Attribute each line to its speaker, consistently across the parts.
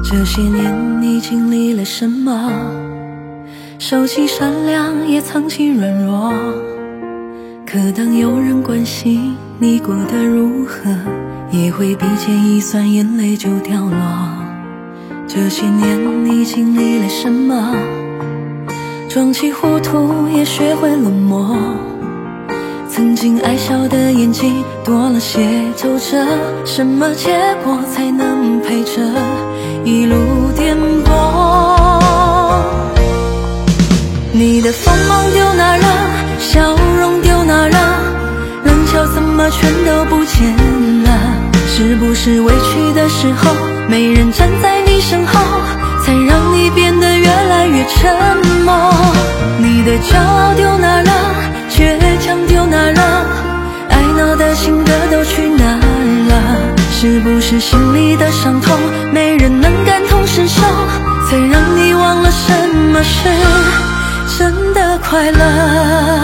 Speaker 1: 这些年你经历了什么？收起善良，也藏起软弱。可当有人关心你过得如何，也会鼻尖一酸，眼泪就掉落。这些年你经历了什么？装起糊涂，也学会冷漠。曾经爱笑的眼睛多了些皱褶，什么结果才能陪着一路颠簸？你的锋芒丢哪了？笑容丢哪了？棱角怎么全都不见了？是不是委屈的时候没人站在你身后，才让你变得越来越沉默？你的骄傲丢哪了？倔强丢哪了？爱闹的心的都去哪了？是不是心里的伤痛没人能感同身受，才让你忘了什么是真的快乐？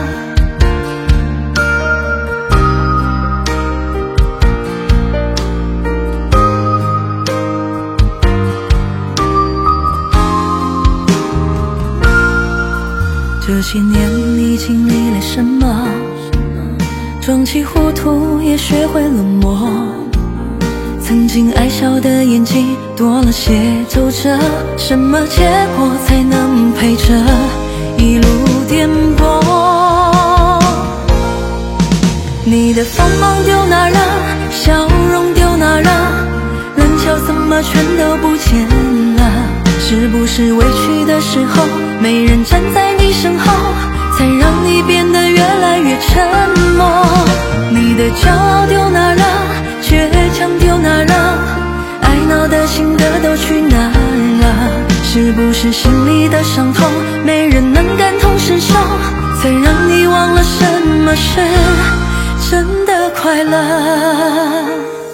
Speaker 1: 这些年你经历了什么？装起糊涂，也学会冷漠。曾经爱笑的眼睛多了些皱褶，什么结果才能陪着一路颠簸？你的锋芒丢哪了？笑容丢哪了？棱角怎么全都不见了？是不是委屈的时候没人站在你身后，才让你变得越来越沉默？你的骄傲丢哪了？倔强丢哪了？爱闹的心的都去哪了？是不是心里的伤痛没人能感同身受，才让你忘了什么是真的快乐？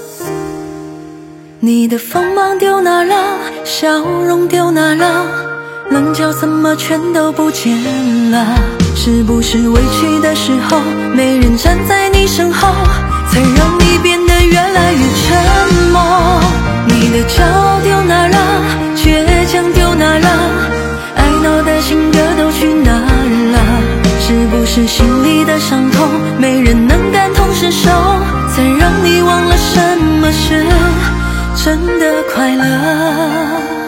Speaker 1: 你的锋芒丢哪了？笑容丢哪了？棱角怎么全都不见了？是不是委屈的时候没人站在你身后，才让你变得越来越沉默？你的骄傲丢哪了？倔强丢哪了？爱闹的心的都去哪了？是不是心里的伤痛没人能感同身受，才让你忘了什么是真的快乐？